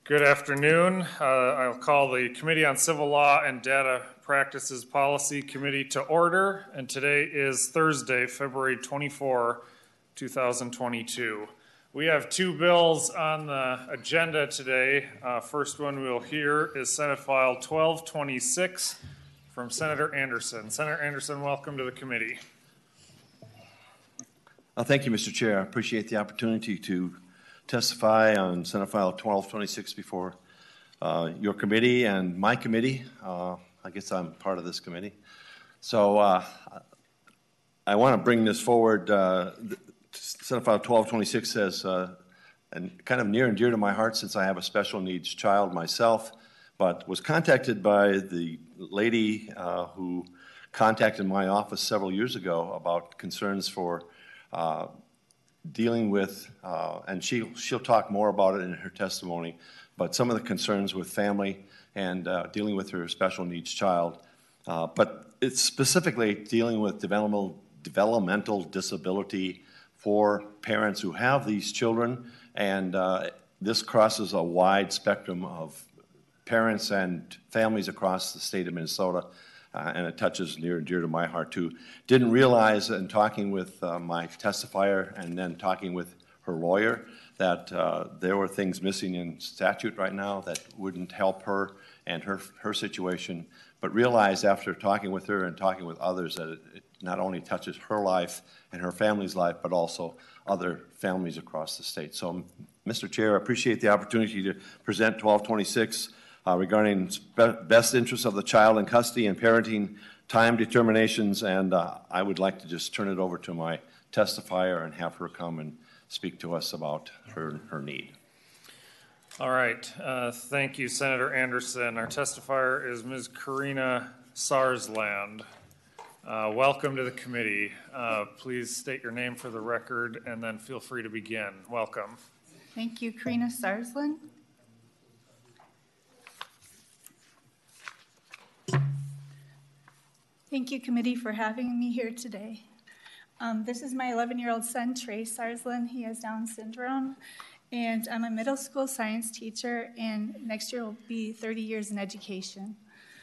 Good afternoon. I'll call the Committee on Civil Law and Data Practices Policy Committee to order, and today is Thursday, February 24, 2022. We have two bills on the agenda today. First one we'll hear is Senate File 1226 from Senator Anderson. Senator Anderson, welcome to the committee. Thank you, Mr. Chair. I appreciate the opportunity to testify on Senate File 1226 before your committee and my committee. I guess I'm part of this committee. So I want to bring this forward. Senate File 1226 says, and kind of near and dear to my heart since I have a special needs child myself, but was contacted by the lady who contacted my office several years ago about concerns for dealing with, and she'll talk more about it in her testimony, but some of the concerns with family and dealing with her special needs child. But it's specifically dealing with developmental disability for parents who have these children, and this crosses a wide spectrum of parents and families across the state of Minnesota. And it touches near and dear to my heart too. Didn't realize in talking with my testifier and then talking with her lawyer that there were things missing in statute right now that wouldn't help her and her situation, but realized after talking with her and talking with others that it not only touches her life and her family's life, but also other families across the state. So, Mr. Chair, I appreciate the opportunity to present 1226 regarding best interests of the child in custody and parenting time determinations, and I would like to just turn it over to my testifier and have her come and speak to us about her need. All right. Thank you, Senator Anderson. Our testifier is Ms. Karina Sarsland. Welcome to the committee. Please state your name for the record and then feel free to begin. Welcome. Thank you, Karina Sarsland. Thank you, committee, for having me here today. This is my 11-year-old son, Trey Sarsland. He has Down syndrome, and I'm a middle school science teacher, and next year will be 30 years in education.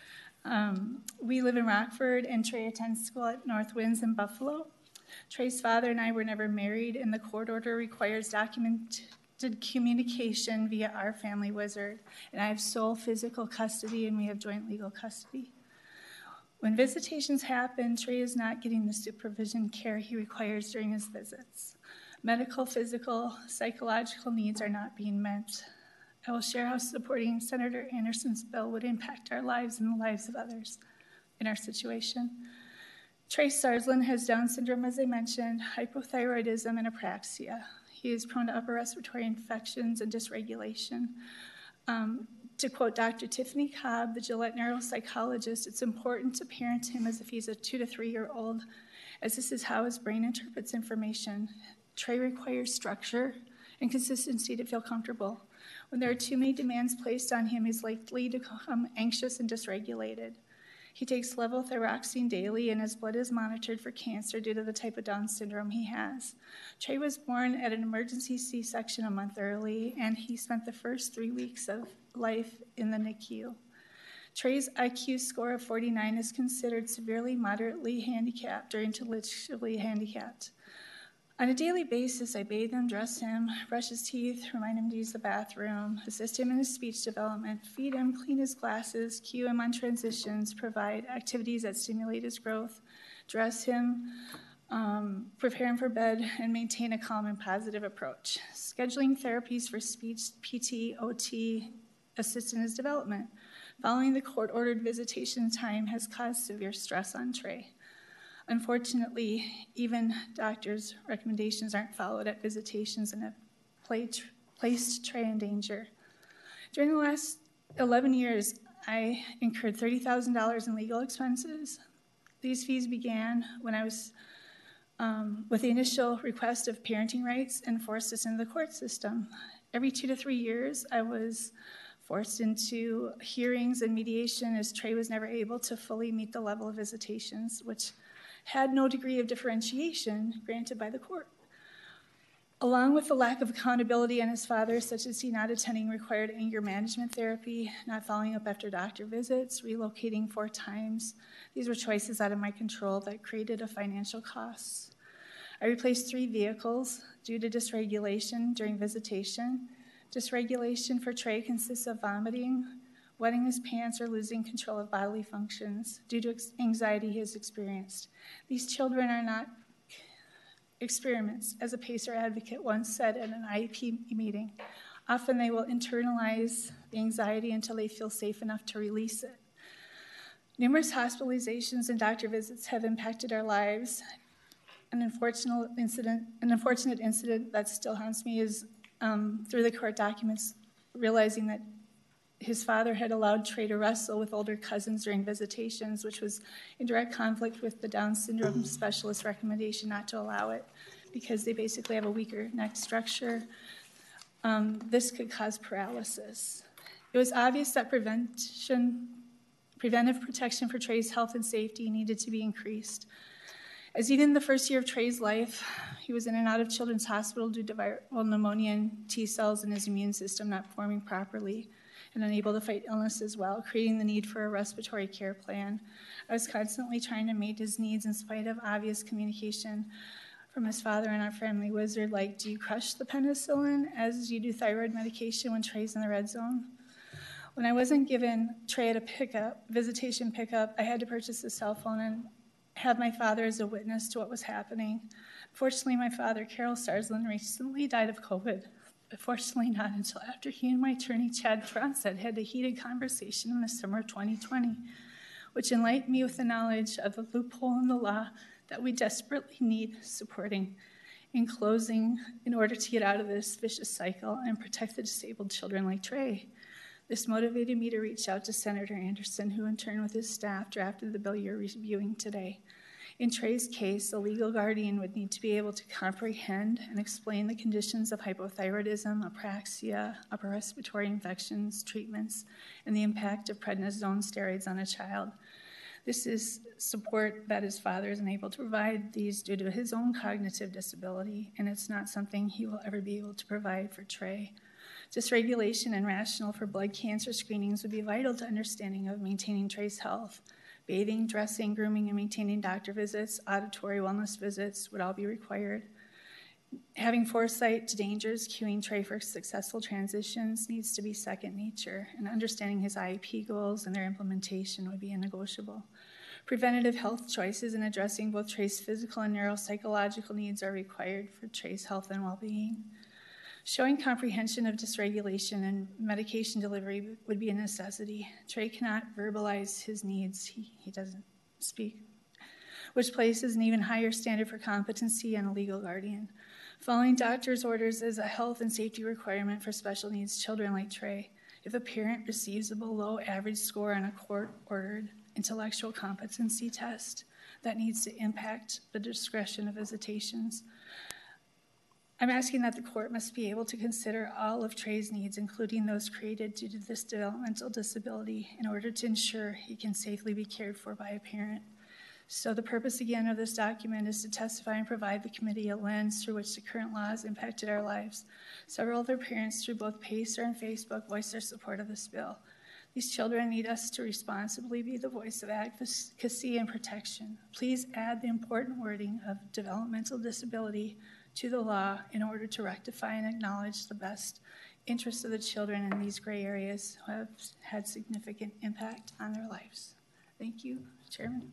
We live in Rockford, and Trey attends school at North Winds in Buffalo. Trey's father and I were never married, and the court order requires documented communication via our family wizard, and I have sole physical custody, and we have joint legal custody. When visitations happen, Trey is not getting the supervision care he requires during his visits. Medical, physical, psychological needs are not being met. I will share how supporting Senator Anderson's bill would impact our lives and the lives of others in our situation. Trey Sarsland has Down syndrome, as I mentioned, hypothyroidism, and apraxia. He is prone to upper respiratory infections and dysregulation. To quote Dr. Tiffany Cobb, the Gillette neuropsychologist, it's important to parent him as if he's a 2 to 3 year old, as this is how his brain interprets information. Trey requires structure and consistency to feel comfortable. When there are too many demands placed on him, he's likely to become anxious and dysregulated. He takes levothyroxine daily, and his blood is monitored for cancer due to the type of Down syndrome he has. Trey was born at an emergency C-section a month early, and he spent the first 3 weeks of life in the NICU. Trey's IQ score of 49 is considered severely moderately handicapped or intellectually handicapped. On a daily basis, I bathe him, dress him, brush his teeth, remind him to use the bathroom, assist him in his speech development, feed him, clean his glasses, cue him on transitions, provide activities that stimulate his growth, dress him, prepare him for bed, and maintain a calm and positive approach. Scheduling therapies for speech, PT, OT, assist in his development. Following the court-ordered visitation time has caused severe stress on Trey. Unfortunately, even doctors' recommendations aren't followed at visitations and have placed Trey in danger. During the last 11 years, I incurred $30,000 in legal expenses. These fees began when I was with the initial request of parenting rights and forced us into the court system. Every 2 to 3 years, I was forced into hearings and mediation as Trey was never able to fully meet the level of visitations, which had no degree of differentiation granted by the court. Along with the lack of accountability on his father, such as he not attending required anger management therapy, not following up after doctor visits, relocating 4 times, these were choices out of my control that created a financial cost. I replaced 3 vehicles due to dysregulation during visitation. Dysregulation for Trey consists of vomiting, wetting his pants, or losing control of bodily functions due to anxiety he has experienced. These children are not experiments, as a PACER advocate once said at an IEP meeting. Often they will internalize the anxiety until they feel safe enough to release it. Numerous hospitalizations and doctor visits have impacted our lives. An unfortunate incident that still haunts me is through the court documents, realizing that his father had allowed Trey to wrestle with older cousins during visitations, which was in direct conflict with the Down syndrome specialist recommendation not to allow it because they basically have a weaker neck structure. This could cause paralysis. It was obvious that preventive protection for Trey's health and safety needed to be increased. As even in the first year of Trey's life, he was in and out of Children's Hospital due to viral pneumonia and T cells in his immune system not forming properly, and unable to fight illness as well, creating the need for a respiratory care plan. I was constantly trying to meet his needs in spite of obvious communication from his father and our family wizard, like, do you crush the penicillin as you do thyroid medication when Trey's in the red zone? When I wasn't given Trey at a visitation pickup, I had to purchase a cell phone and have my father as a witness to what was happening. Fortunately, my father, Carol Sarsland, recently died of COVID. But fortunately not until after he and my attorney, Chad Franset, had a heated conversation in the summer of 2020, which enlightened me with the knowledge of the loophole in the law that we desperately need supporting. In closing, in order to get out of this vicious cycle and protect the disabled children like Trey, this motivated me to reach out to Senator Anderson, who in turn with his staff drafted the bill you're reviewing today. In Trey's case, a legal guardian would need to be able to comprehend and explain the conditions of hypothyroidism, apraxia, upper respiratory infections, treatments, and the impact of prednisone steroids on a child. This is support that his father is unable to provide these due to his own cognitive disability, and it's not something he will ever be able to provide for Trey. Dysregulation and rational for blood cancer screenings would be vital to understanding of maintaining Trey's health. Bathing, dressing, grooming, and maintaining doctor visits, auditory wellness visits would all be required. Having foresight to dangers, cueing Trey for successful transitions needs to be second nature, and understanding his IEP goals and their implementation would be negotiable. Preventative health choices in addressing both Trey's physical and neuropsychological needs are required for Trey's health and well-being. Showing comprehension of dysregulation and medication delivery would be a necessity. Trey cannot verbalize his needs. He doesn't speak, which places an even higher standard for competency and a legal guardian. Following doctor's orders is a health and safety requirement for special needs children like Trey. If a parent receives a below average score on a court-ordered intellectual competency test, that needs to impact the discretion of visitations. I'm asking that the court must be able to consider all of Trey's needs, including those created due to this developmental disability, in order to ensure he can safely be cared for by a parent. So the purpose, again, of this document is to testify and provide the committee a lens through which the current law has impacted our lives. Several other parents through both PACER and Facebook voiced their support of this bill. These children need us to responsibly be the voice of advocacy and protection. Please add the important wording of developmental disability to the law in order to rectify and acknowledge the best interests of the children in these gray areas who have had significant impact on their lives. Thank you, Chairman.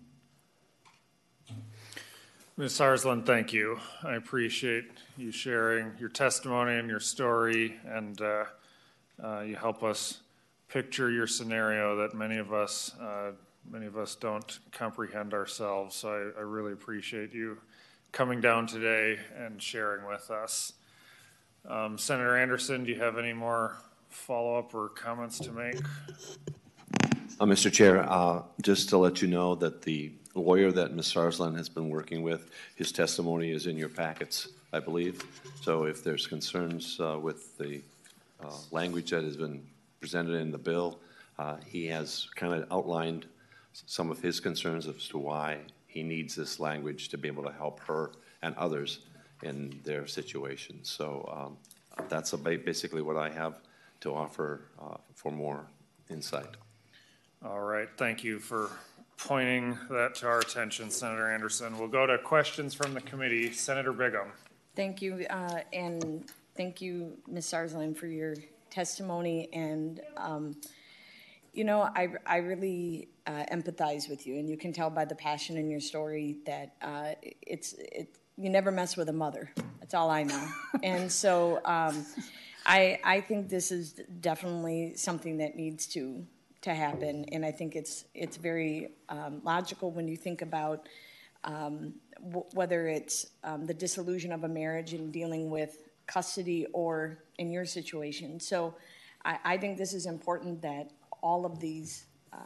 Ms. Sarsland, thank you. I appreciate you sharing your testimony and your story, and you help us picture your scenario that many of us don't comprehend ourselves. So I really appreciate you coming down today and sharing with us. Senator Anderson, do you have any more follow-up or comments to make? Mr. Chair, just to let you know that the lawyer that Ms. Sarsland has been working with, his testimony is in your packets, I believe. So if there's concerns with the language that has been presented in the bill, he has kind of outlined some of his concerns as to why he needs this language to be able to help her and others in their situation. So that's basically what I have to offer for more insight. All right, thank you for pointing that to our attention, Senator Anderson. We'll go to questions from the committee. Senator Bigham. Thank you, and thank you, Ms. Sarsland, for your testimony. And you know, I really empathize with you, and you can tell by the passion in your story that you never mess with a mother. That's all I know. And so I think this is definitely something that needs to happen, and I think it's very logical when you think about whether it's the dissolution of a marriage and dealing with custody or in your situation. So I think this is important that all of these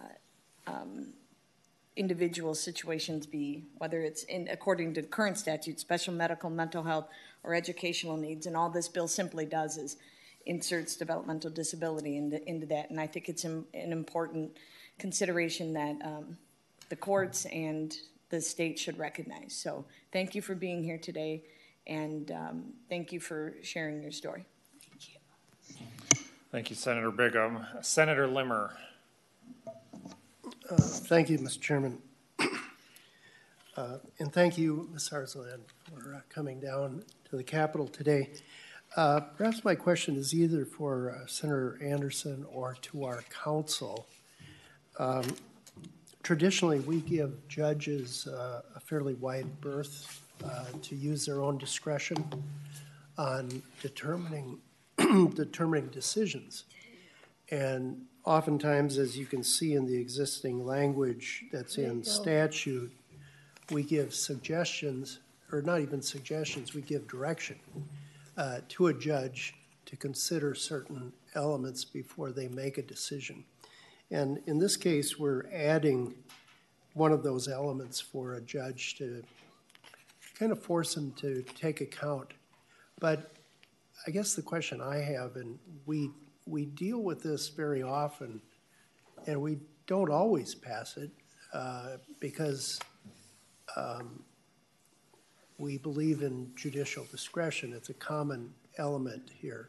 individual situations be, whether it's according to current statute, special medical, mental health, or educational needs, and all this bill simply does is inserts developmental disability into that. And I think it's an important consideration that the courts and the state should recognize. So thank you for being here today, and thank you for sharing your story. Thank you. Thank you, Senator Bigham. Senator Limmer. Thank you, Mr. Chairman. And thank you, Ms. Sarsland, for coming down to the Capitol today. Perhaps my question is either for Senator Anderson or to our council. Traditionally, we give judges a fairly wide berth to use their own discretion on determining decisions. And oftentimes, as you can see in the existing language that's in statute, we give suggestions, or not even suggestions, we give direction to a judge to consider certain elements before they make a decision. And in this case, we're adding one of those elements for a judge to kind of force him to take account. But I guess the question I have, and we deal with this very often, and we don't always pass it because we believe in judicial discretion. It's a common element here.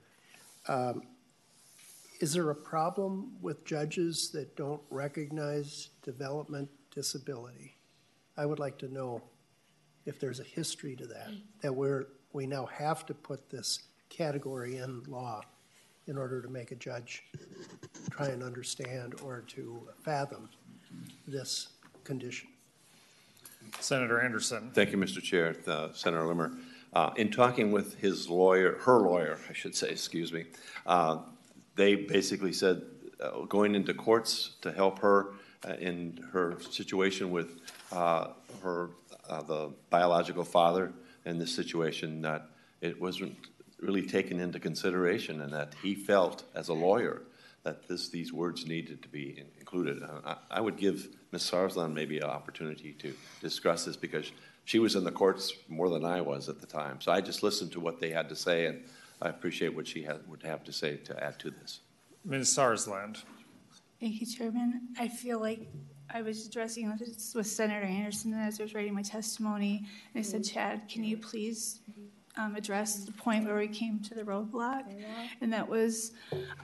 Is there a problem with judges that don't recognize development disability? I would like to know if there's a history to that we now have to put this category in law in order to make a judge try and understand or to fathom this condition. Senator Anderson. Thank you, Mr. Chair. Senator Limmer. In talking with his lawyer, her lawyer, I should say, excuse me, they basically said going into courts to help her in her situation with the biological father in this situation, that it wasn't really taken into consideration, and that he felt as a lawyer that these words needed to be included. I would give Ms. Sarsland maybe an opportunity to discuss this, because she was in the courts more than I was at the time. So I just listened to what they had to say, and I appreciate what she would have to say to add to this. Ms. Sarsland. Thank you, Chairman. I feel like I was addressing this with Senator Anderson as I was writing my testimony, and I said, Chad, can you please address the point where we came to the roadblock? And that was,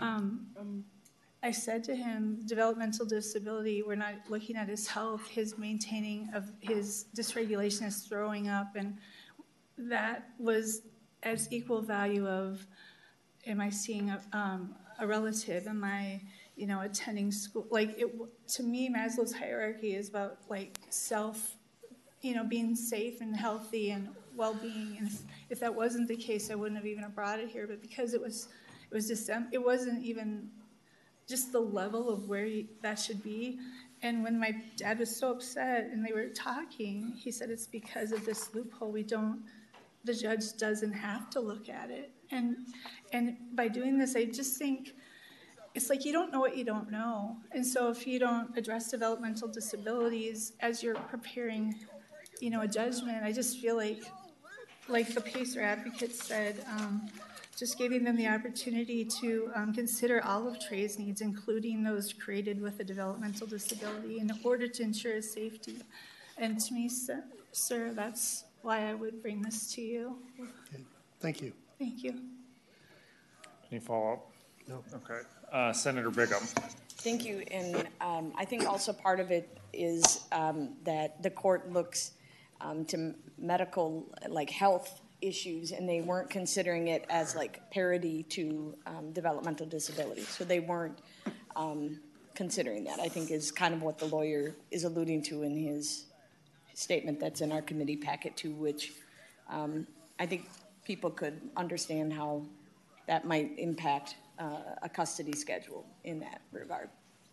I said to him, developmental disability, we're not looking at his health, his maintaining of his dysregulation, his throwing up, and that was as equal value of, am I seeing a relative, am I, attending school? Like, to me, Maslow's hierarchy is about, like, self, being safe and healthy and well-being. And if that wasn't the case, I wouldn't have even brought it here. But because it wasn't even just the level of where that should be. And when my dad was so upset and they were talking, he said it's because of this loophole. The judge doesn't have to look at it. And by doing this, I just think it's like you don't know what you don't know. And so if you don't address developmental disabilities as you're preparing, a judgment, I just feel like the PACER advocate said, just giving them the opportunity to consider all of Trey's needs, including those created with a developmental disability, in order to ensure his safety. And to me, sir, that's why I would bring this to you. Okay, thank you. Thank you. Any follow-up? No. Okay. Senator Bigham. Thank you, and I think also part of it is that the court looks to medical, like health issues, and they weren't considering it as like parity to developmental disability. So they weren't considering that, I think is kind of what the lawyer is alluding to in his statement that's in our committee packet too, which I think people could understand how that might impact a custody schedule in that regard.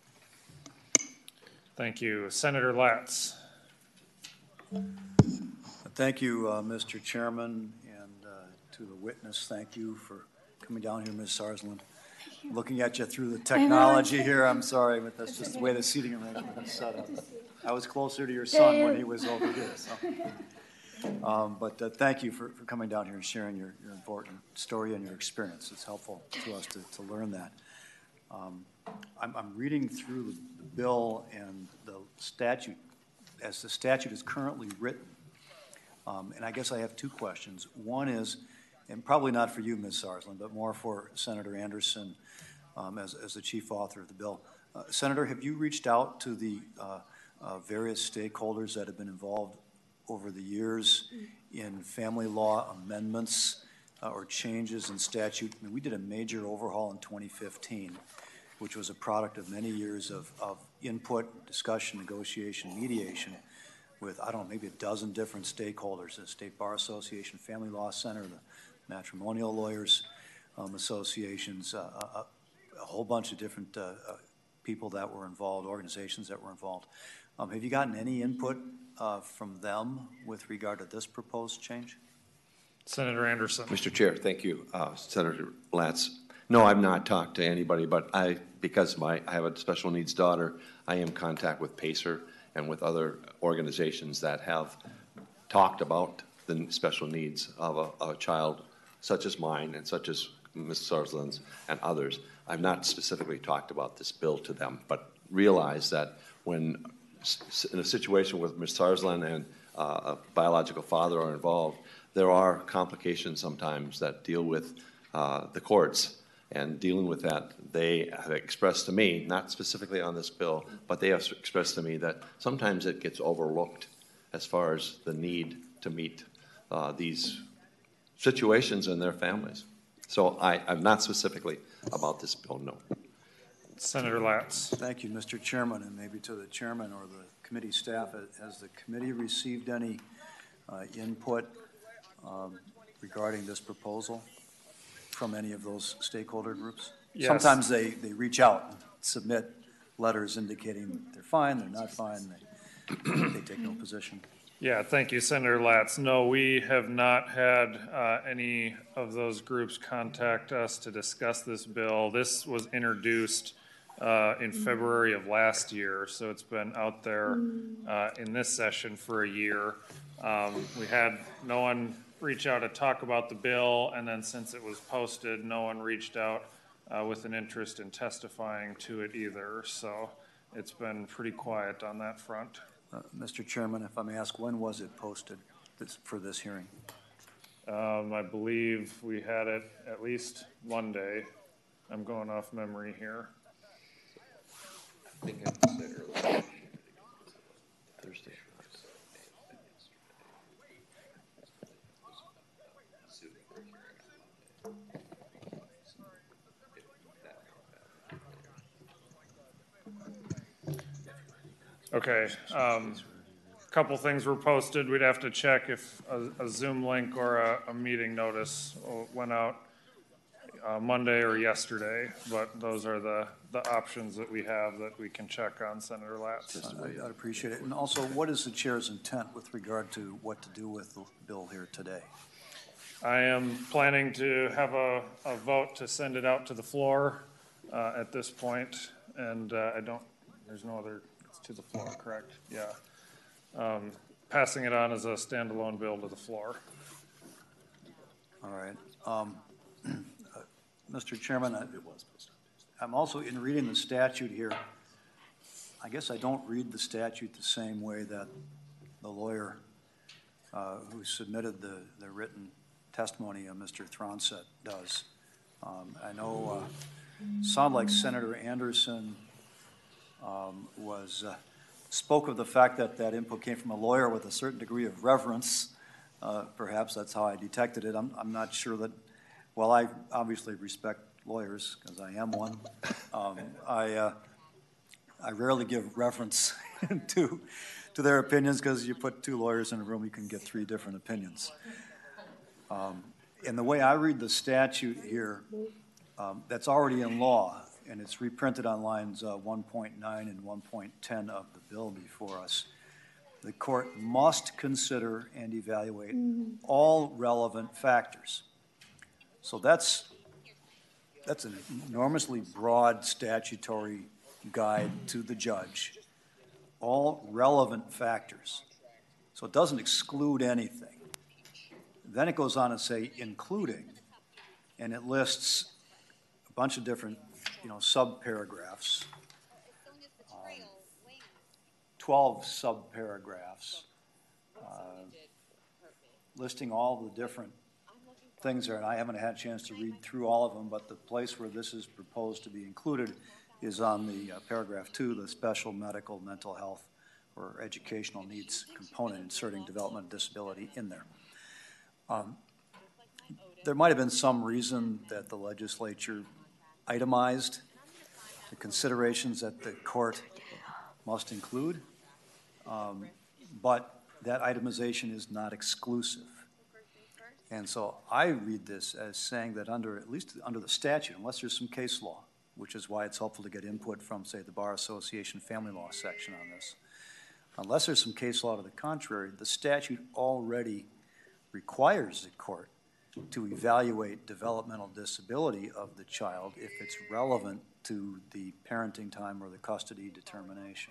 Thank you. Senator Latz. Thank you, Mr. Chairman, and to the witness, thank you for coming down here, Ms. Sarsland. Looking at you through the technology here, I'm sorry, but that's just the way the seating arrangement is set up. I was closer to your son when he was over here, so. But thank you for coming down here and sharing your important story and your experience. It's helpful to us to learn that. I'm reading through the bill and the statute, as the statute is currently written. And I guess I have two questions. One is, and probably not for you, Ms. Sarsland, but more for Senator Anderson as the chief author of the bill. Senator, have you reached out to the various stakeholders that have been involved over the years in family law amendments or changes in statute? I mean, we did a major overhaul in 2015, which was a product of many years of input, discussion, negotiation, mediation with, I don't know, maybe a dozen different stakeholders, the State Bar Association, Family Law Center, the Matrimonial Lawyers Associations, a whole bunch of different people that were involved, organizations that were involved. Have you gotten any input from them with regard to this proposed change? Senator Anderson. Mr. Chair, thank you. Senator Latz. No, I've not talked to anybody, but because I have a special needs daughter, I am in contact with PACER and with other organizations that have talked about the special needs of a child such as mine and such as Ms. Sarsland's and others. I've not specifically talked about this bill to them, but realize that when in a situation with Ms. Sarsland and a biological father are involved, there are complications sometimes that deal with the courts. And dealing with that, they have expressed to me, not specifically on this bill, but they have expressed to me that sometimes it gets overlooked as far as the need to meet these situations in their families. So I'm not specifically about this bill, no. Senator Latz. Thank you, Mr. Chairman, and maybe to the chairman or the committee staff. Has the committee received any input regarding this proposal from any of those stakeholder groups? Yes. Sometimes they reach out and submit letters indicating they're fine, they're not fine, they take no position. Yeah, thank you, Senator Latz. No, we have not had any of those groups contact us to discuss this bill. This was introduced in February of last year, so it's been out there in this session for a year. We had no one reach out to talk about the bill, and then since it was posted, no one reached out with an interest in testifying to it either. So it's been pretty quiet on that front. Mr. Chairman, if I may ask, when was it posted for this hearing? I believe we had it at least Monday. I'm going off memory here. I think I said earlier. Thursday. Okay, couple things were posted. We'd have to check if a Zoom link or a meeting notice went out Monday or yesterday, but those are the options that we have that we can check on, Senator Latz. I'd appreciate it. And also, what is the chair's intent with regard to what to do with the bill here today? I am planning to have a vote to send it out to the floor at this point, and there's no other, it's to the floor, correct? Yeah. Passing it on as a standalone bill to the floor. All right. Mr. Chairman, I'm also, in reading the statute here, I guess I don't read the statute the same way that the lawyer who submitted the written testimony of Mr. Thronset does. I know, sound like Senator Anderson spoke of the fact that that input came from a lawyer with a certain degree of reverence. Perhaps that's how I detected it. I'm not sure that, well, I obviously respect lawyers because I am one. I rarely give reference to their opinions because you put two lawyers in a room, you can get three different opinions. And the way I read the statute here, that's already in law, and it's reprinted on lines 1.9 and 1.10 of the bill before us. The court must consider and evaluate all relevant factors. So that's an enormously broad statutory guide to the judge. All relevant factors. So it doesn't exclude anything. Then it goes on to say including, and it lists a bunch of different, subparagraphs, 12 subparagraphs, listing all the different things there. And I haven't had a chance to read through all of them, but the place where this is proposed to be included is on the paragraph 2, the special medical, mental health, or educational needs component, inserting development and disability in there. There might have been some reason that the legislature itemized the considerations that the court must include, but that itemization is not exclusive. And so I read this as saying that at least under the statute, unless there's some case law, which is why it's helpful to get input from, say, the Bar Association family law section on this. Unless there's some case law to the contrary, the statute already requires the court to evaluate developmental disability of the child if it's relevant to the parenting time or the custody determination.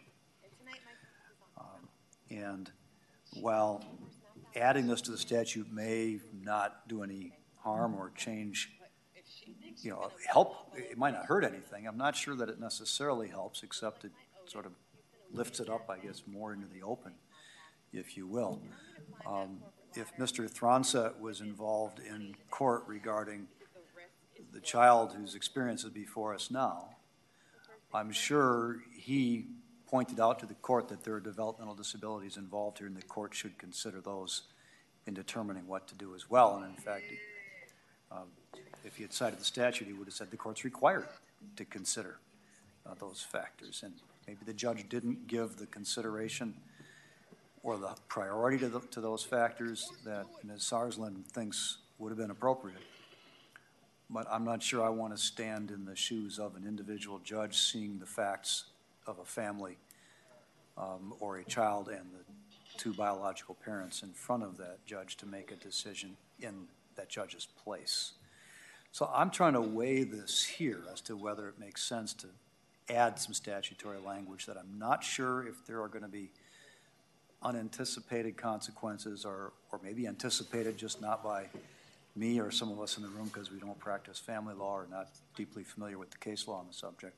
And while adding this to the statute may not do any harm or change, help, it might not hurt anything. I'm not sure that it necessarily helps, except it sort of lifts it up, I guess, more into the open, if you will. If Mr. Thronset was involved in court regarding the child whose experience is before us now, I'm sure he pointed out to the court that there are developmental disabilities involved here, and the court should consider those in determining what to do as well. And in fact, if he had cited the statute, he would have said the court's required to consider those factors. And maybe the judge didn't give the consideration or the priority to those factors that Ms. Sarsland thinks would have been appropriate. But I'm not sure I want to stand in the shoes of an individual judge seeing the facts of a family or a child and the two biological parents in front of that judge to make a decision in that judge's place. So I'm trying to weigh this here as to whether it makes sense to add some statutory language that I'm not sure if there are going to be unanticipated consequences or maybe anticipated, just not by me or some of us in the room because we don't practice family law or not deeply familiar with the case law on the subject.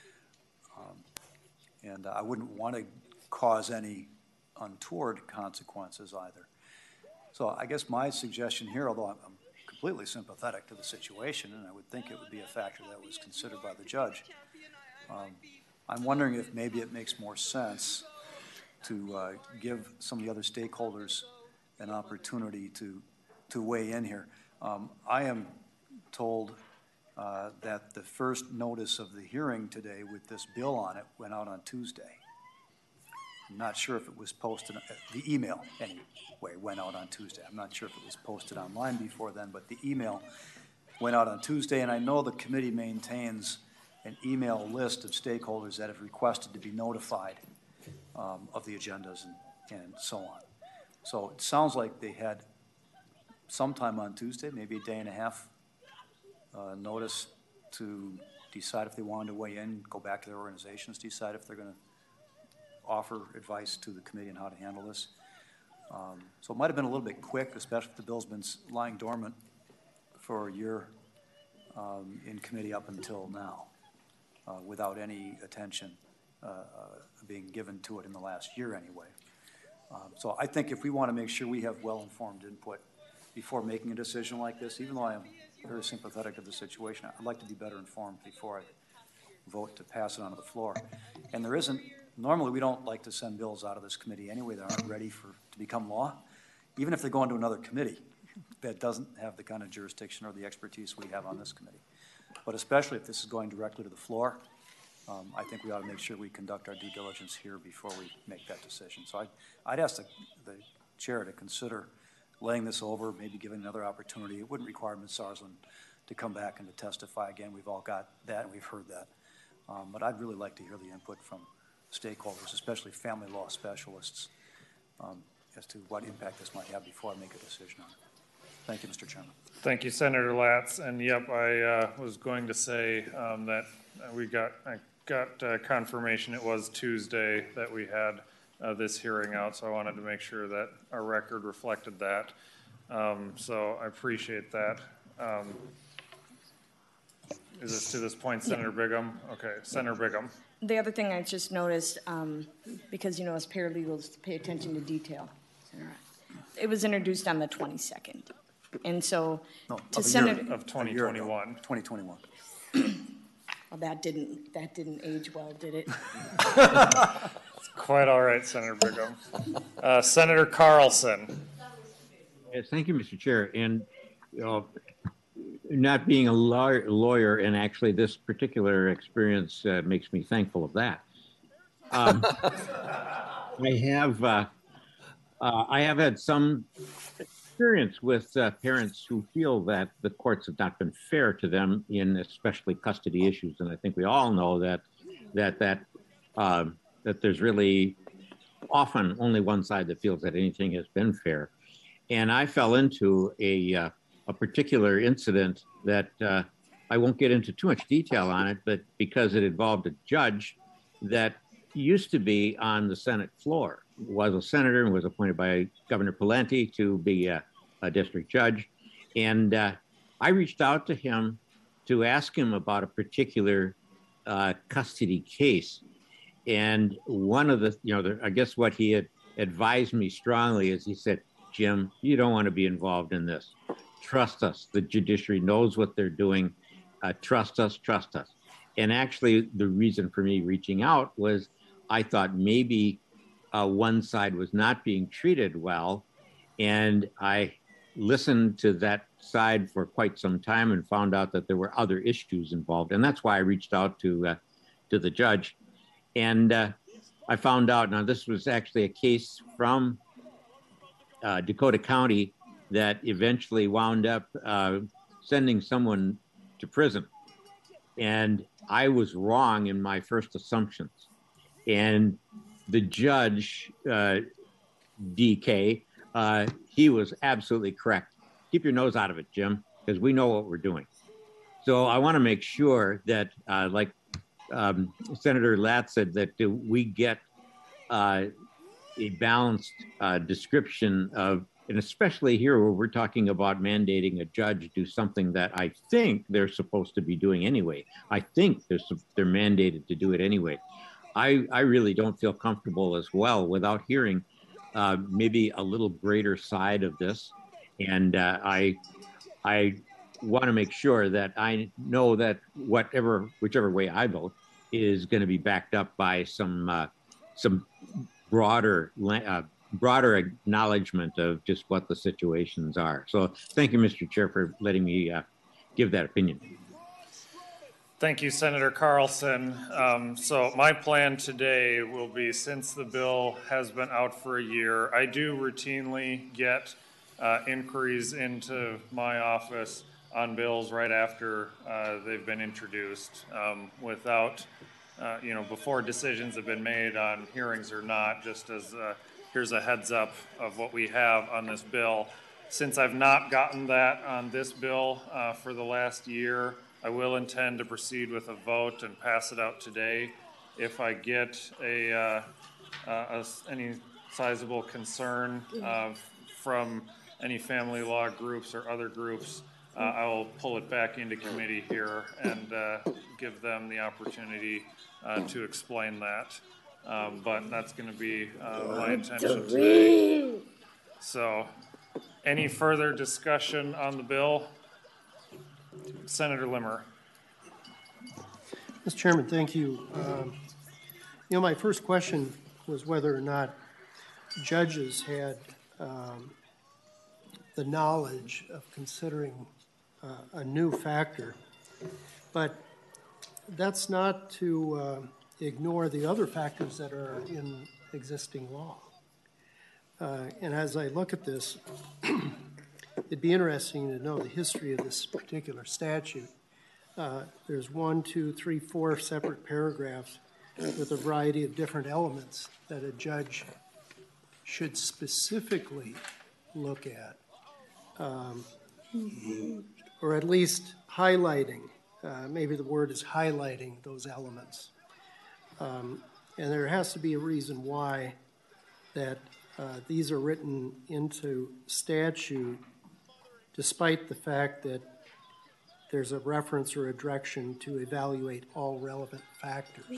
And I wouldn't want to cause any untoward consequences either. So I guess my suggestion here, although I'm completely sympathetic to the situation, and I would think it would be a factor that was considered by the judge, I'm wondering if maybe it makes more sense to give some of the other stakeholders an opportunity to weigh in here. I am told that the first notice of the hearing today with this bill on it went out on Tuesday. I'm not sure if it was posted, the email anyway went out on Tuesday. I'm not sure if it was posted online before then, but the email went out on Tuesday, and I know the committee maintains an email list of stakeholders that have requested to be notified of the agendas and so on. So it sounds like they had sometime on Tuesday, maybe a day and a half notice to decide if they wanted to weigh in, go back to their organizations, decide if they're going to offer advice to the committee on how to handle this. So it might have been a little bit quick, especially if the bill's been lying dormant for a year in committee up until now, without any attention being given to it in the last year anyway. So I think if we want to make sure we have well-informed input before making a decision like this, even though I am very sympathetic to the situation, I'd like to be better informed before I vote to pass it onto the floor. And there isn't, normally we don't like to send bills out of this committee anyway that aren't ready to become law, even if they go into another committee that doesn't have the kind of jurisdiction or the expertise we have on this committee. But especially if this is going directly to the floor, I think we ought to make sure we conduct our due diligence here before we make that decision. So I'd ask the chair to consider laying this over, maybe giving another opportunity. It wouldn't require Ms. Sarsland to come back and to testify again. We've all got that and we've heard that. But I'd really like to hear the input from stakeholders, especially family law specialists, as to what impact this might have before I make a decision on it. Thank you, Mr. Chairman. Thank you, Senator Latz. And yep, I was going to say that I got confirmation it was Tuesday that we had this hearing out, so I wanted to make sure that our record reflected that. So I appreciate that. Is this to this point, Senator Bigham? Okay, Senator Bigham. The other thing I just noticed, because, you know, as paralegals pay attention to detail, it was introduced on the 22nd. And so to Senator of 2021. 2021. Well, that didn't age well, did it? It's quite all right, Senator Bigham. Senator Carlson. Yes, thank you, Mr. Chair. And not being a lawyer, and actually this particular experience makes me thankful of that. I have had some experience with parents who feel that the courts have not been fair to them in especially custody issues, and I think we all know that there's really often only one side that feels that anything has been fair. And I fell into a particular incident that I won't get into too much detail on it, but because it involved a judge that used to be on the Senate floor, was a senator and was appointed by Governor Pawlenty to be a district judge. And I reached out to him to ask him about a particular custody case. And one of the, I guess what he had advised me strongly is he said, Jim, you don't want to be involved in this. Trust us. The judiciary knows what they're doing. Trust us, trust us. And actually, the reason for me reaching out was I thought maybe one side was not being treated well. And I listened to that side for quite some time and found out that there were other issues involved. And that's why I reached out to the judge. And I found out, now this was actually a case from Dakota County that eventually wound up sending someone to prison. And I was wrong in my first assumptions. And the judge, DK, he was absolutely correct. Keep your nose out of it, Jim, because we know what we're doing. So I want to make sure that, like Senator Latz said, that we get a balanced description of, and especially here where we're talking about mandating a judge do something that I think they're supposed to be doing anyway. I think they're mandated to do it anyway. I really don't feel comfortable as well without hearing maybe a little greater side of this. And I want to make sure that I know that whichever way I vote is going to be backed up by some broader acknowledgement of just what the situations are. So thank you, Mr. Chair, for letting me give that opinion. Thank you, Senator Carlson. So my plan today will be, since the bill has been out for a year, I do routinely get inquiries into my office on bills right after they've been introduced without, before decisions have been made on hearings or not, just as here's a heads up of what we have on this bill. Since I've not gotten that on this bill for the last year, I will intend to proceed with a vote and pass it out today. If I get any sizable concern from any family law groups or other groups, I will pull it back into committee here and give them the opportunity to explain that. but that's going to be my intention today. So, any further discussion on the bill? Senator Limmer. Mr. Chairman, thank you. My first question was whether or not judges had the knowledge of considering a new factor. But that's not to ignore the other factors that are in existing law. And as I look at this, it'd be interesting to know the history of this particular statute. There's 1, 2, 3, 4 separate paragraphs with a variety of different elements that a judge should specifically look at, or at least highlighting. Maybe the word is highlighting those elements. And there has to be a reason why that these are written into statute, despite the fact that there's a reference or a direction to evaluate all relevant factors.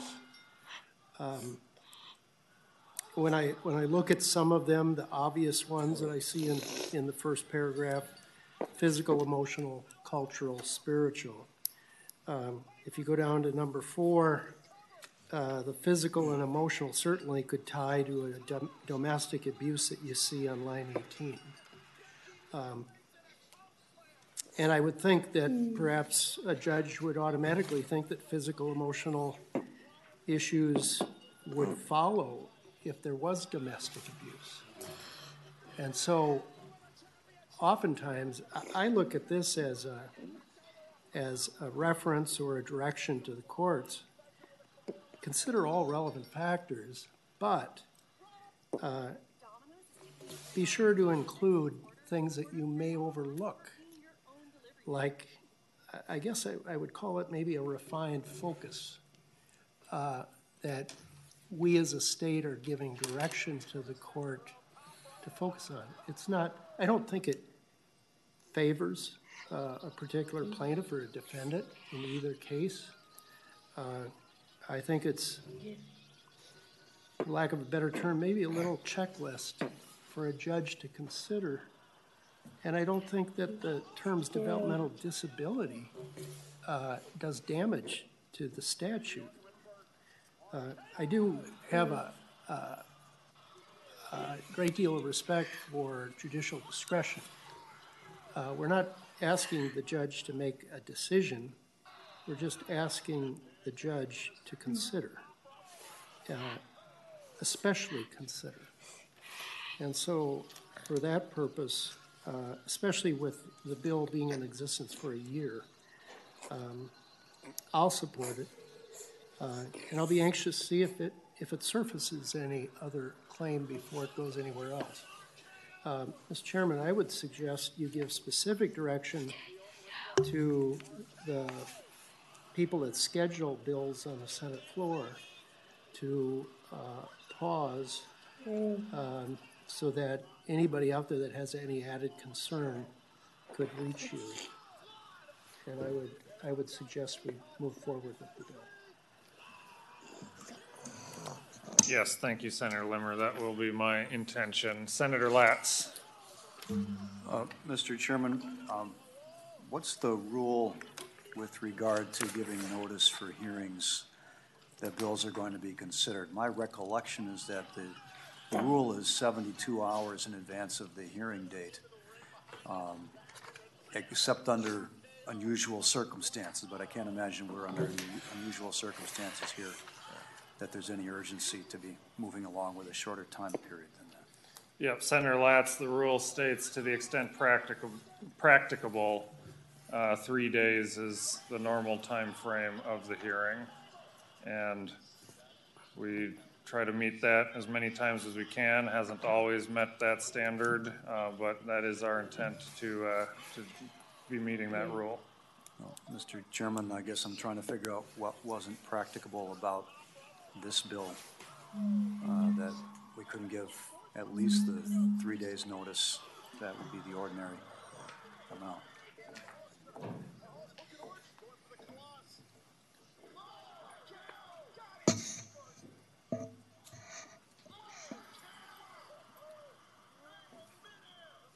When I look at some of them, the obvious ones that I see in the first paragraph, physical, emotional, cultural, spiritual. If you go down to number 4, the physical and emotional certainly could tie to a domestic abuse that you see on line 18. And I would think that perhaps a judge would automatically think that physical, emotional issues would follow if there was domestic abuse. And so oftentimes I look at this as a reference or a direction to the courts. Consider all relevant factors, but be sure to include things that you may overlook. Like, I guess I would call it maybe a refined focus that we as a state are giving direction to the court to focus on. It's not, I don't think it favors a particular plaintiff or a defendant in either case. I think it's, for lack of a better term, maybe a little checklist for a judge to consider. And I don't think that the terms developmental disability does damage to the statute. I do have a great deal of respect for judicial discretion. We're not asking the judge to make a decision. We're just asking the judge to consider, especially consider. And so for that purpose, especially with the bill being in existence for a year, I'll support it. And I'll be anxious to see if it surfaces any other claim before it goes anywhere else. Mr. Chairman, I would suggest you give specific direction to the people that schedule bills on the Senate floor to pause so that anybody out there that has any added concern could reach you. And I would suggest we move forward with the bill. Yes, thank you, Senator Limmer. That will be my intention. Senator Latz. Mr. Chairman, what's the rule with regard to giving notice for hearings that bills are going to be considered? My recollection is that the rule is 72 hours in advance of the hearing date, except under unusual circumstances, but I can't imagine we're under any unusual circumstances here, that there's any urgency to be moving along with a shorter time period than that. Yep, Senator Latz, the rule states to the extent practicable, 3 days is the normal time frame of the hearing. And we try to meet that as many times as we can. Hasn't always met that standard, but that is our intent to be meeting that rule. Well, Mr. Chairman, I guess I'm trying to figure out what wasn't practicable about this bill, that we couldn't give at least the 3 days notice. That would be the ordinary amount.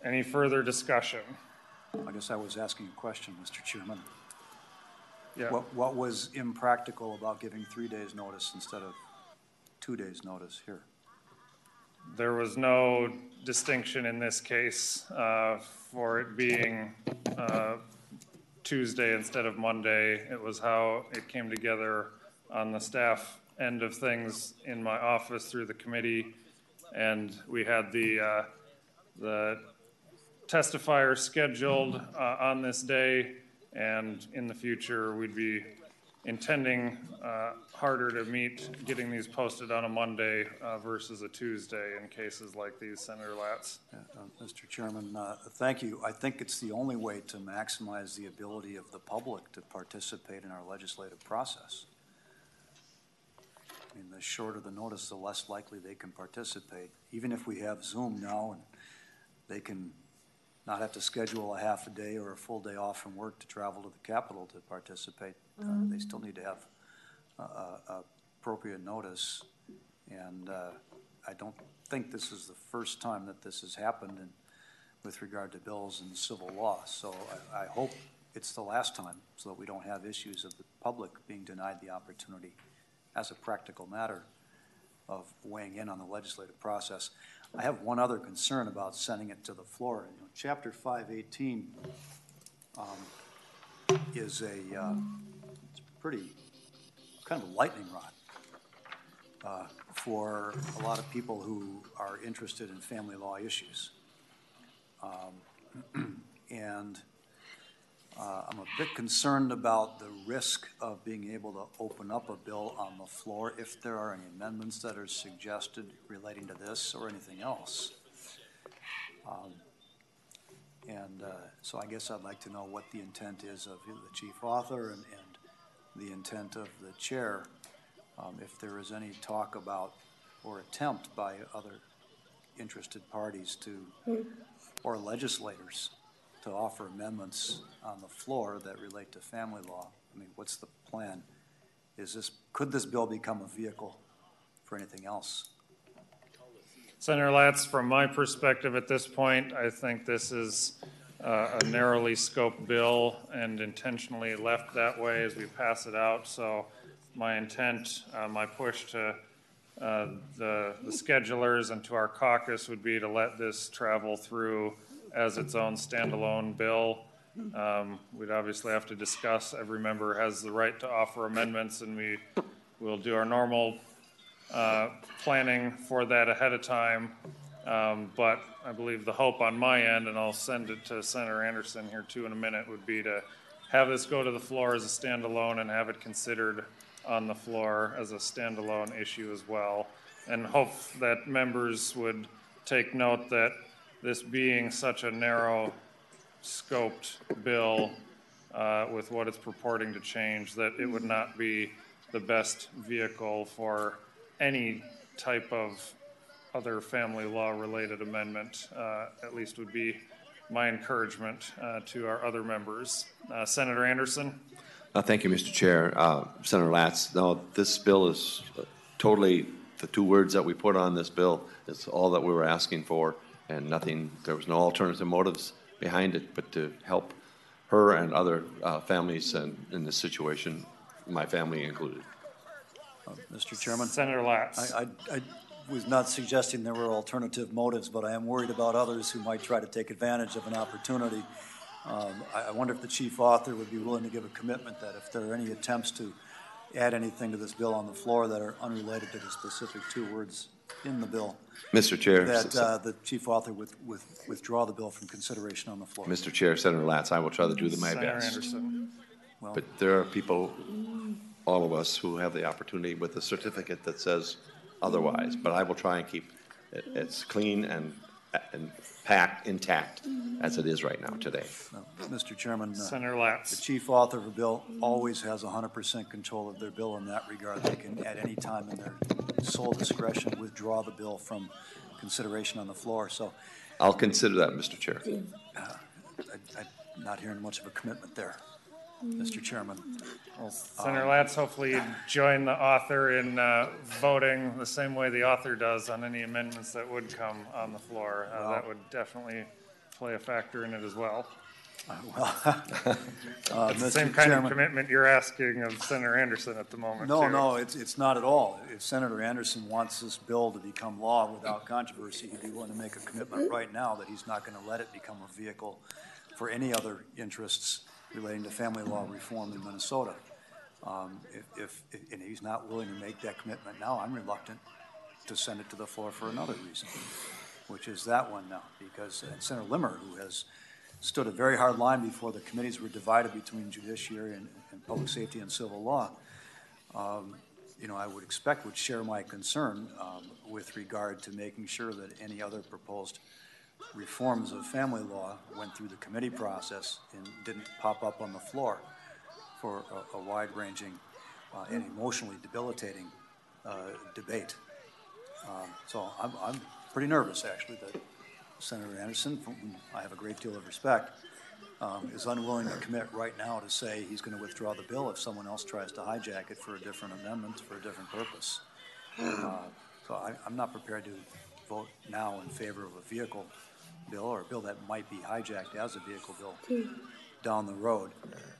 Any further discussion? I guess I was asking a question, Mr. Chairman. Yeah. What was impractical about giving 3 days' notice instead of 2 days' notice here? There was no distinction in this case for it being Tuesday instead of Monday. It was how it came together on the staff end of things in my office through the committee. And we had the testifier scheduled on this day. And in the future, we'd be intending harder to meet getting these posted on a Monday versus a Tuesday in cases like these, Senator Latz. Mr. Chairman, thank you. I think it's the only way to maximize the ability of the public to participate in our legislative process. I mean, the shorter the notice, the less likely they can participate. Even if we have Zoom now and they can not have to schedule a half a day or a full day off from work to travel to the Capitol to participate, they still need to have appropriate notice. And I don't think this is the first time that this has happened with regard to bills and civil law. So I hope it's the last time so that we don't have issues of the public being denied the opportunity as a practical matter of weighing in on the legislative process. I have one other concern about sending it to the floor. You know, Chapter 518 is it's pretty kind of a lightning rod for a lot of people who are interested in family law issues. And I'm a bit concerned about the risk of being able to open up a bill on the floor if there are any amendments that are suggested relating to this or anything else. So I guess I'd like to know what the intent is of the chief author and the intent of the chair, if there is any talk about or attempt by other interested parties to, or legislators, to offer amendments on the floor that relate to family law. I mean, what's the plan? Could this bill become a vehicle for anything else? Senator Latz, from my perspective at this point, I think this is a narrowly scoped bill and intentionally left that way as we pass it out. So my intent, my push to the schedulers and to our caucus would be to let this travel through as its own standalone bill. We'd obviously have to discuss. Every member has the right to offer amendments, and we will do our normal planning for that ahead of time. But I believe the hope on my end, and I'll send it to Senator Anderson here too in a minute, would be to have this go to the floor as a standalone and have it considered on the floor as a standalone issue as well. And hope that members would take note that this being such a narrow scoped bill with what it's purporting to change, that it would not be the best vehicle for any type of other family law related amendment, at least would be my encouragement to our other members. Senator Anderson? Thank you, Mr. Chair. Senator Latz, no, this bill is totally, the two words that we put on this bill is all that we were asking for, and nothing, there was no alternative motives behind it but to help her and other families in this situation, my family included. Mr. Chairman? Senator Latz. I was not suggesting there were alternative motives, but I am worried about others who might try to take advantage of an opportunity. I wonder if the chief author would be willing to give a commitment that if there are any attempts to add anything to this bill on the floor that are unrelated to the specific two words in the bill, Mr. Chair, that the chief author would withdraw the bill from consideration on the floor. Mr. Chair, Senator Latz, I will try to do my Senator best. Anderson. Well, But there are people, all of us, who have the opportunity with a certificate that says otherwise. But I will try and keep it as clean and packed, intact as it is right now today. Mr. Chairman, Senator the Latz. chief author of a bill always has 100% control of their bill in that regard. They can at any time in their sole discretion withdraw the bill from consideration on the floor. So I'll consider that, Mr. Chair. I'm not hearing much of a commitment there, Mr. Chairman. Well, Senator Latz, hopefully you'd join the author in voting the same way the author does on any amendments that would come on the floor. That would definitely play a factor in it as well. It's the Mr. same kind of Chairman. commitment you're asking of Senator Anderson at the moment, No, too. no, it's not at all. If Senator Anderson wants this bill to become law without controversy, he'd be willing to make a commitment right now that he's not going to let it become a vehicle for any other interests relating to family law reform in Minnesota. And he's not willing to make that commitment now, I'm reluctant to send it to the floor for another reason, which is that one now, because Senator Limmer, who has stood a very hard line before the committees were divided between judiciary and public safety and civil law, I would expect would share my concern with regard to making sure that any other proposed reforms of family law went through the committee process and didn't pop up on the floor for a wide-ranging and emotionally debilitating debate. So I'm pretty nervous, actually, that Senator Anderson, for whom I have a great deal of respect, is unwilling to commit right now to say he's going to withdraw the bill if someone else tries to hijack it for a different amendment for a different purpose. So I'm not prepared to vote now in favor of a vehicle bill or a bill that might be hijacked as a vehicle bill down the road.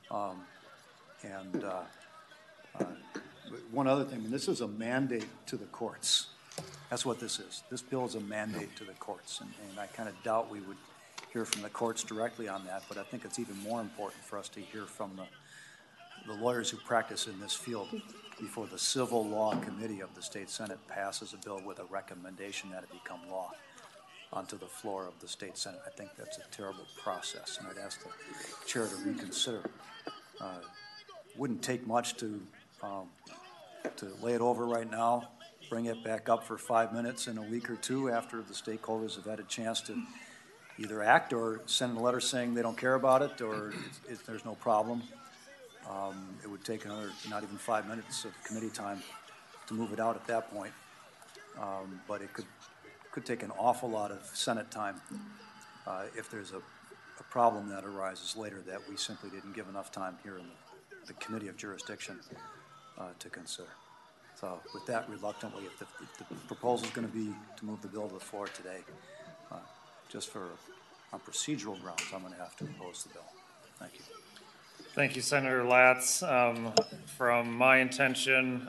One other thing, and this is a mandate to the courts. That's what this is. This bill is a mandate to the courts, and I kind of doubt we would hear from the courts directly on that, but I think it's even more important for us to hear from the lawyers who practice in this field before the Civil Law Committee of the State Senate passes a bill with a recommendation that it become law onto the floor of the State Senate. I think that's a terrible process, and I'd ask the chair to reconsider. Wouldn't take much to lay it over right now, bring it back up for 5 minutes in a week or two after the stakeholders have had a chance to either act or send a letter saying they don't care about it or there's no problem. It would take another not even 5 minutes of committee time to move it out at that point. But it could take an awful lot of Senate time if there's a problem that arises later that we simply didn't give enough time here in the Committee of Jurisdiction to consider. So with that, reluctantly, if the proposal is going to be to move the bill to the floor today, just on procedural grounds, I'm going to have to oppose the bill. Thank you. Thank you, Senator Latz. From my intention,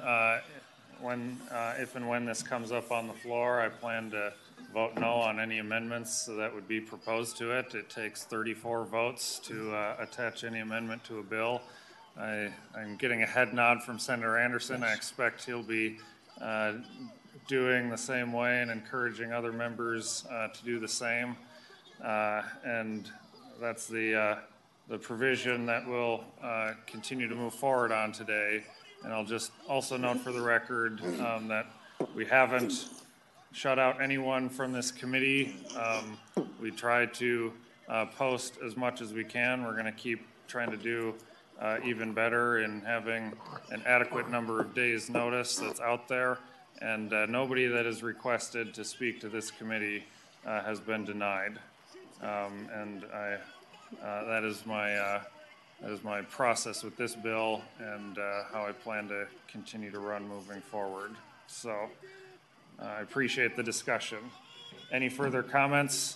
if and when this comes up on the floor, I plan to vote no on any amendments that would be proposed to it. It takes 34 votes to attach any amendment to a bill. I'm getting a head nod from Senator Anderson. I expect he'll be doing the same way and encouraging other members to do the same. And that's the provision that we'll continue to move forward on today. And I'll just also note for the record that we haven't shut out anyone from this committee. We try to post as much as we can. We're going to keep trying to do even better in having an adequate number of days' notice that's out there. And nobody that has requested to speak to this committee has been denied. And that is my process with this bill and how I plan to continue to run moving forward. So I appreciate the discussion. Any further comments?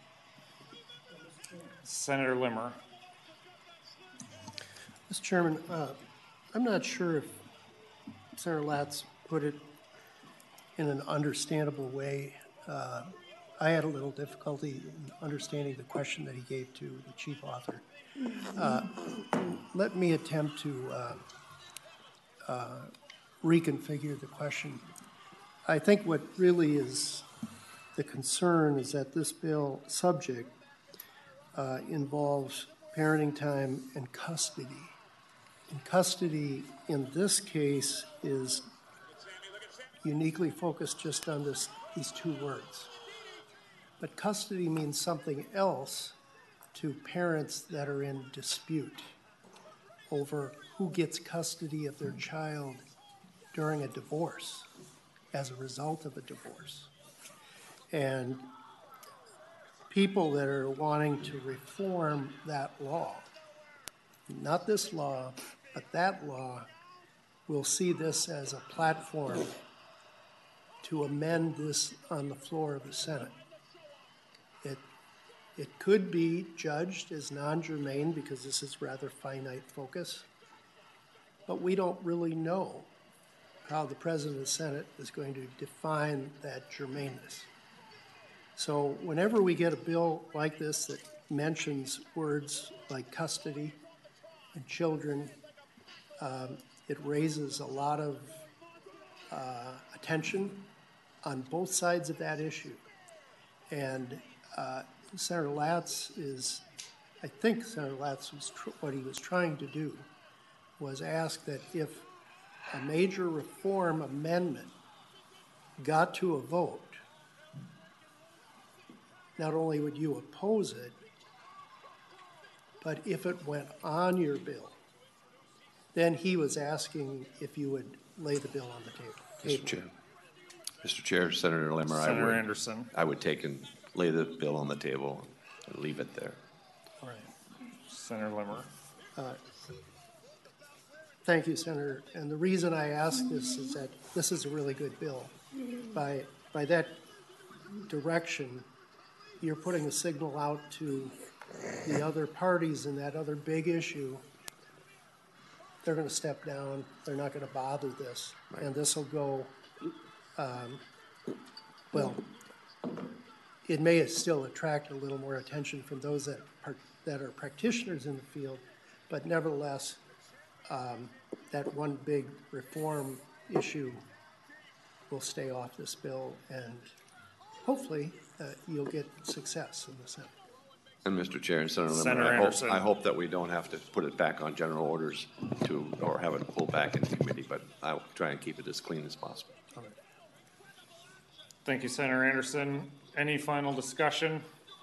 Senator Limmer. Mr. Chairman, I'm not sure if Senator Latz put it in an understandable way. I had a little difficulty in understanding the question that he gave to the chief author. Let me attempt to reconfigure the question. I think what really is the concern is that this bill subject involves parenting time and custody. And custody in this case is uniquely focused just on these two words. But custody means something else to parents that are in dispute over who gets custody of their child during a divorce as a result of a divorce. And people that are wanting to reform that law, not this law, but that law, will see this as a platform to amend this on the floor of the Senate. It could be judged as non-germane because this is rather finite focus, but we don't really know how the President of the Senate is going to define that germaneness. So whenever we get a bill like this that mentions words like custody and children, it raises a lot of attention on both sides of that issue. And Senator Latz I think Senator Latz what he was trying to do was ask that if a major reform amendment got to a vote, not only would you oppose it, but if it went on your bill, then he was asking if you would lay the bill on the table. Mr. Chair, Senator Limmer, Senator Anderson. I would take and lay the bill on the table and leave it there. All right. Senator Limmer. Thank you, Senator. And the reason I ask this is that this is a really good bill. By that direction, you're putting a signal out to the other parties in that other big issue. They're going to step down. They're not going to bother this. Right. And this will go, well, it may still attract a little more attention from those that are practitioners in the field, but nevertheless, that one big reform issue will stay off this bill, and hopefully you'll get success in the Senate. And Mr. Chair and Senator Limmer, I hope that we don't have to put it back on general orders or have it pulled back into committee, but I'll try and keep it as clean as possible. All right. Thank you, Senator Anderson. Any final discussion?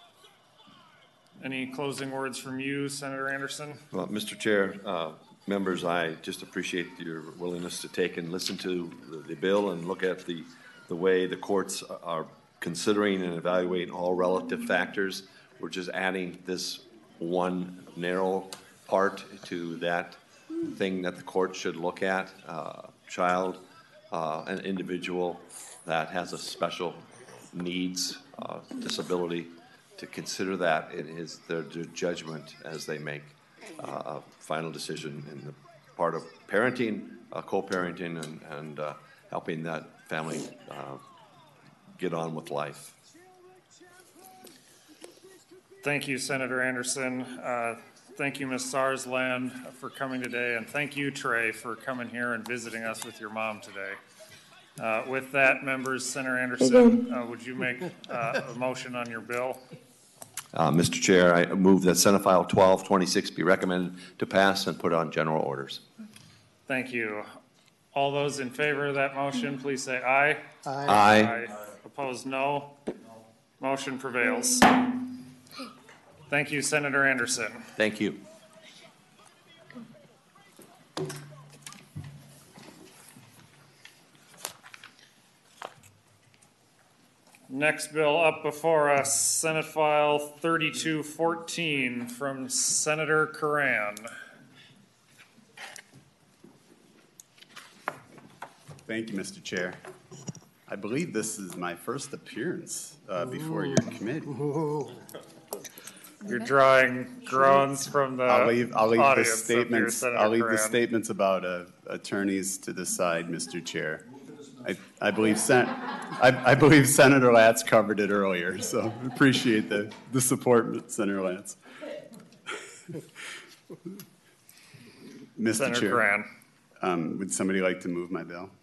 Any closing words from you, Senator Anderson? Well, Mr. Chair, members, I just appreciate your willingness to take and listen to the bill and look at the way the courts are considering and evaluating all relative factors. We're just adding this one narrow part to that thing that the court should look at, child, an individual that has a special needs, disability, to consider that in their judgment as they make a final decision in the part of parenting, co-parenting, and helping that family get on with life. Thank you, Senator Anderson. Thank you, Ms. Sarsland, for coming today, and thank you, Trey, for coming here and visiting us with your mom today. With that, members, Senator Anderson, would you make a motion on your bill? Mr. Chair, I move that Senate File 1226 be recommended to pass and put on general orders. Thank you. All those in favor of that motion, please say aye. Aye. Aye. Opposed, no. Motion prevails. Thank you, Senator Anderson. Thank you. Next bill up before us, Senate File 3214 from Senator Curran. Thank you, Mr. Chair. I believe this is my first appearance before your committee. You're drawing groans from the I'll leave audience the statements. Senator I'll leave Curran. the statements about attorneys to the side, Mr. Chair. I believe Senator Latz covered it earlier, so appreciate the support, Senator Latz. Mr. Senator Chair, Curran. would somebody like to move my bill?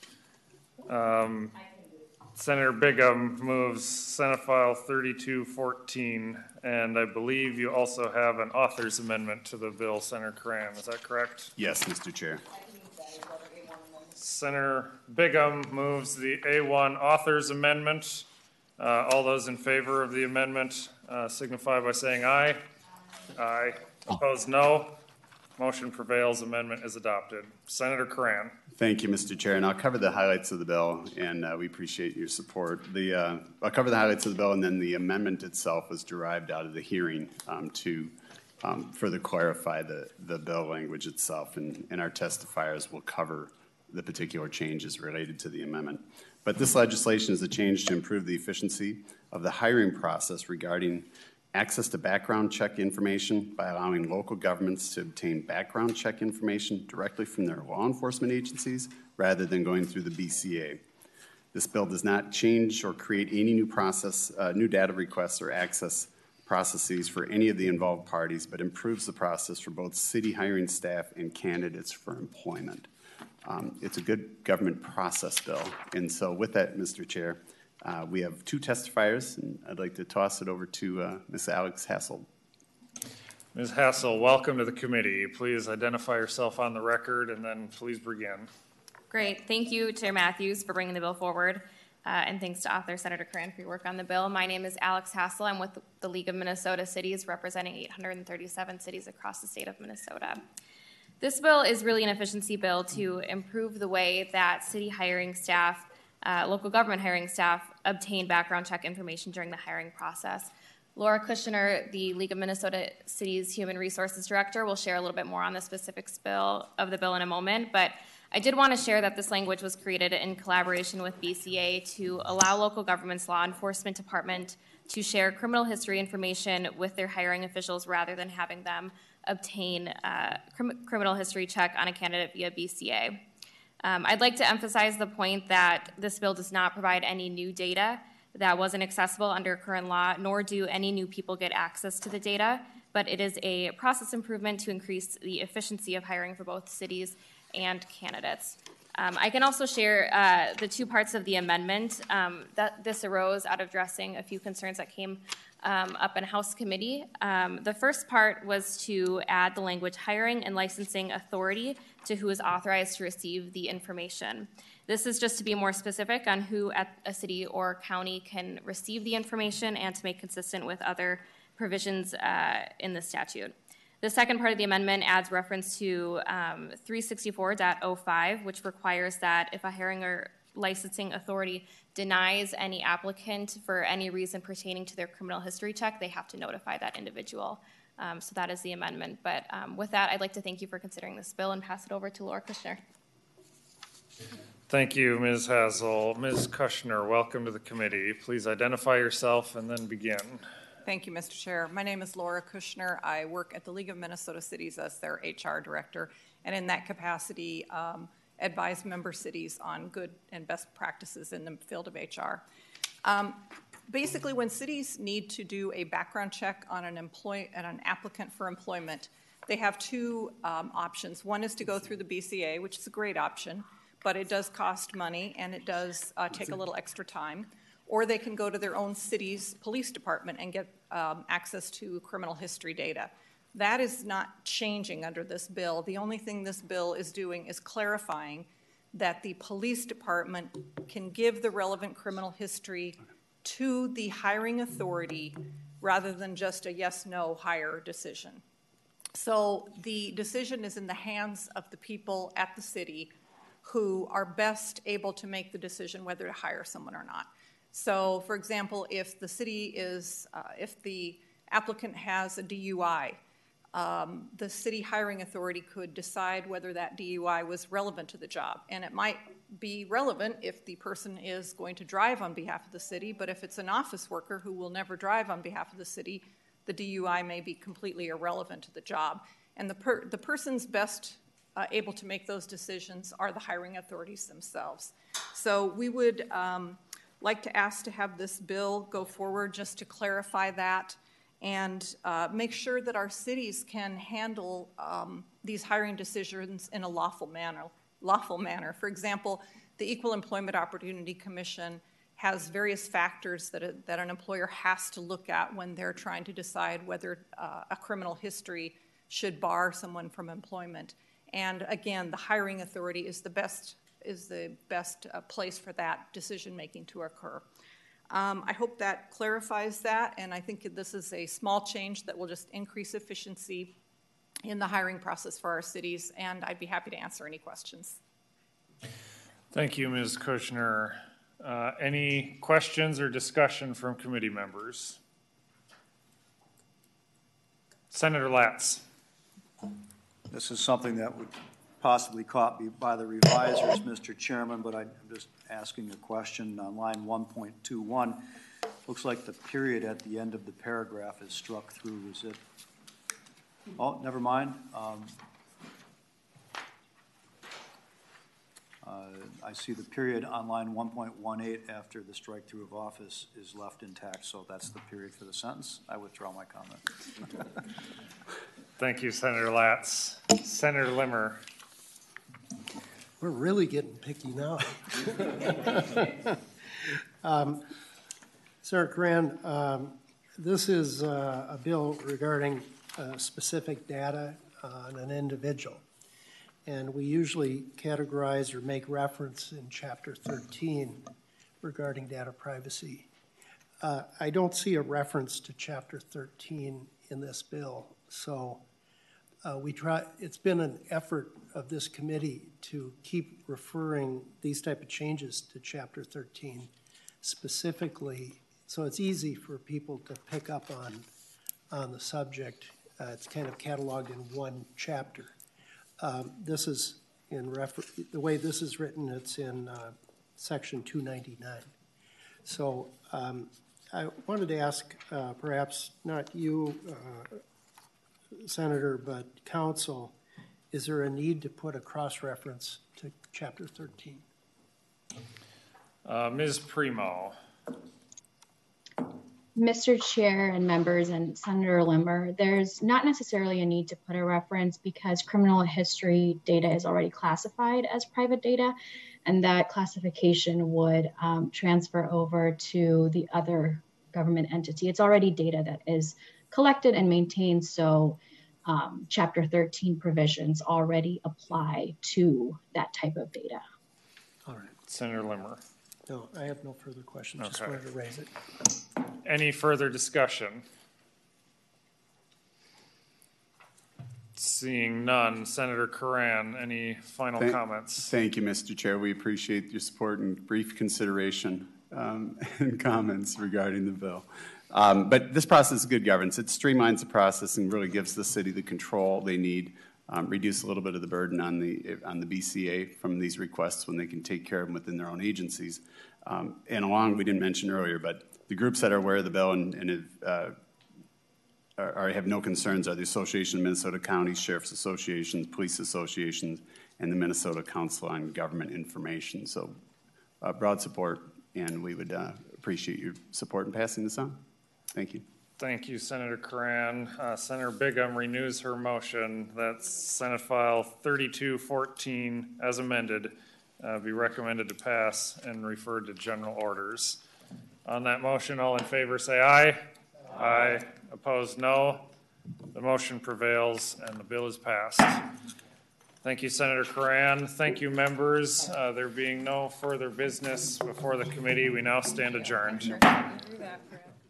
Senator Bigham moves Senate File 3214, and I believe you also have an author's amendment to the bill, Senator Curran. Is that correct? Yes, Mr. Chair. Senator Bigham moves the A1 author's amendment. All those in favor of the amendment signify by saying aye. Aye. Opposed, no. Motion prevails. Amendment is adopted. Senator Curran. Thank you, Mr. Chair, and I'll cover the highlights of the bill, and we appreciate your support. I'll cover the highlights of the bill, and then the amendment itself was derived out of the hearing to further clarify the bill language itself, and our testifiers will cover the particular changes related to the amendment. But this legislation is a change to improve the efficiency of the hiring process regarding access to background check information by allowing local governments to obtain background check information directly from their law enforcement agencies rather than going through the BCA. This bill does not change or create any new data requests or access processes for any of the involved parties, but improves the process for both city hiring staff and candidates for employment. It's a good government process bill. And so with that, Mr. Chair, we have two testifiers, and I'd like to toss it over to Ms. Alex Hassel. Ms. Hassel, welcome to the committee. Please identify yourself on the record and then please begin. Great. Thank you, Chair Matthews, for bringing the bill forward. And thanks to author Senator Cran for your work on the bill. My name is Alex Hassel. I'm with the League of Minnesota Cities, representing 837 cities across the state of Minnesota. This bill is really an efficiency bill to improve the way that city hiring staff, local government hiring staff, obtain background check information during the hiring process. Laura Kushner, the League of Minnesota Cities Human Resources Director, will share a little bit more on the specifics of the bill in a moment, but I did want to share that this language was created in collaboration with BCA to allow local government's law enforcement department to share criminal history information with their hiring officials rather than having them obtain a criminal history check on a candidate via BCA. I'd like to emphasize the point that this bill does not provide any new data that wasn't accessible under current law, nor do any new people get access to the data, but it is a process improvement to increase the efficiency of hiring for both cities and candidates. I can also share the two parts of the amendment. That this arose out of addressing a few concerns that came up in House Committee. The first part was to add the language hiring and licensing authority to who is authorized to receive the information. This is just to be more specific on who at a city or county can receive the information and to make consistent with other provisions in the statute. The second part of the amendment adds reference to 364.05, which requires that if a hiring or licensing authority denies any applicant for any reason pertaining to their criminal history check, they have to notify that individual. So that is the amendment. But with that, I'd like to thank you for considering this bill and pass it over to Laura Kushner. Thank you, Ms. Hassel. Ms. Kushner, welcome to the committee. Please identify yourself and then begin. Thank you, Mr. Chair. My name is Laura Kushner. I work at the League of Minnesota Cities as their HR director, and in that capacity, advise member cities on good and best practices in the field of HR. Basically, when cities need to do a background check on an applicant for employment, they have two options. One is to go through the BCA, which is a great option, but it does cost money and it does take a little extra time. Or they can go to their own city's police department and get access to criminal history data. That is not changing under this bill. The only thing this bill is doing is clarifying that the police department can give the relevant criminal history to the hiring authority rather than just a yes-no hire decision. So the decision is in the hands of the people at the city who are best able to make the decision whether to hire someone or not. So, for example, if the city is, if the applicant has a DUI, the city hiring authority could decide whether that DUI was relevant to the job. And it might be relevant if the person is going to drive on behalf of the city, but if it's an office worker who will never drive on behalf of the city, the DUI may be completely irrelevant to the job. And the person's best able to make those decisions are the hiring authorities themselves. So we would like to ask to have this bill go forward just to clarify that and make sure that our cities can handle these hiring decisions in a lawful manner. For example, the Equal Employment Opportunity Commission has various factors that an employer has to look at when they're trying to decide whether a criminal history should bar someone from employment. And again, the hiring authority is the best place for that decision-making to occur. I hope that clarifies that, and I think this is a small change that will just increase efficiency in the hiring process for our cities, and I'd be happy to answer any questions. Thank you, Ms. Kushner. Any questions or discussion from committee members? Senator Latz. This is something that would possibly caught me by the revisers, Mr. Chairman, but I'm just asking a question on line 1.21. Looks like the period at the end of the paragraph is struck through. Is it? Oh, never mind. I see the period on line 1.18 after the strike through of office is left intact, so that's the period for the sentence. I withdraw my comment. Thank you, Senator Latz. Senator Limmer. We're really getting picky now. Senator Coran, this is a bill regarding specific data on an individual. And we usually categorize or make reference in Chapter 13 regarding data privacy. I don't see a reference to Chapter 13 in this bill. So it's been an effort of this committee to keep referring these type of changes to Chapter 13 specifically, so it's easy for people to pick up on the subject. It's kind of cataloged in one chapter. This is the way this is written, it's in section 299. So I wanted to ask, perhaps not you, Senator, but council, is there a need to put a cross-reference to Chapter 13? Ms. Primo. Mr. Chair and members and Senator Limmer, there's not necessarily a need to put a reference because criminal history data is already classified as private data, and that classification would transfer over to the other government entity. It's already data that is collected and maintained, so Chapter 13 provisions already apply to that type of data. All right. Senator Limmer. No, I have no further questions. Okay. Just wanted to raise it. Any further discussion? Seeing none, Senator Coran, any final comments? Thank you, Mr. Chair. We appreciate your support and brief consideration and comments regarding the bill. But this process is good governance. It streamlines the process and really gives the city the control they need, reduce a little bit of the burden on the BCA from these requests when they can take care of them within their own agencies. And along, we didn't mention earlier, but the groups that are aware of the bill and have no concerns are the Association of Minnesota Counties, Sheriff's Associations, Police Associations, and the Minnesota Council on Government Information. So broad support, and we would appreciate your support in passing this on. Thank you. Thank you, Senator Coran. Senator Bigham renews her motion. That's Senate File 3214 as amended, be recommended to pass and referred to general orders. On that motion, all in favor say aye. Aye. Opposed, no. The motion prevails and the bill is passed. Thank you, Senator Coran. Thank you, members. There being no further business before the committee, we now stand adjourned.